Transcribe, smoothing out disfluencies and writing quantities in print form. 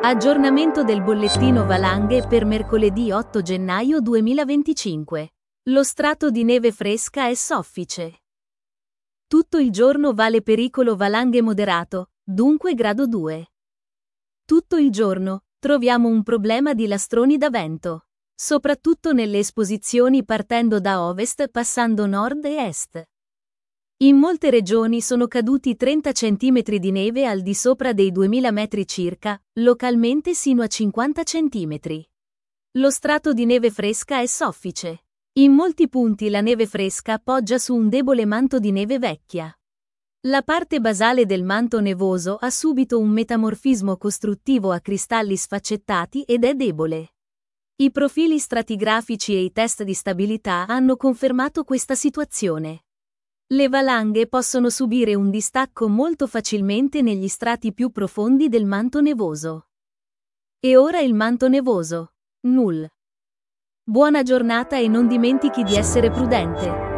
Aggiornamento del bollettino valanghe per mercoledì 8 gennaio 2025. Lo strato di neve fresca è soffice. Tutto il giorno vale pericolo valanghe moderato, dunque grado 2. Tutto il giorno troviamo un problema di lastroni da vento, soprattutto nelle esposizioni partendo da ovest passando nord e est. In molte regioni sono caduti 30 cm di neve al di sopra dei 2000 metri circa, localmente sino a 50 cm. Lo strato di neve fresca è soffice. In molti punti la neve fresca poggia su un debole manto di neve vecchia. La parte basale del manto nevoso ha subito un metamorfismo costruttivo a cristalli sfaccettati ed è debole. I profili stratigrafici e i test di stabilità hanno confermato questa situazione. Le valanghe possono subire un distacco molto facilmente negli strati più profondi del manto nevoso. E ora il manto nevoso. Null. Buona giornata e non dimentichi di essere prudente.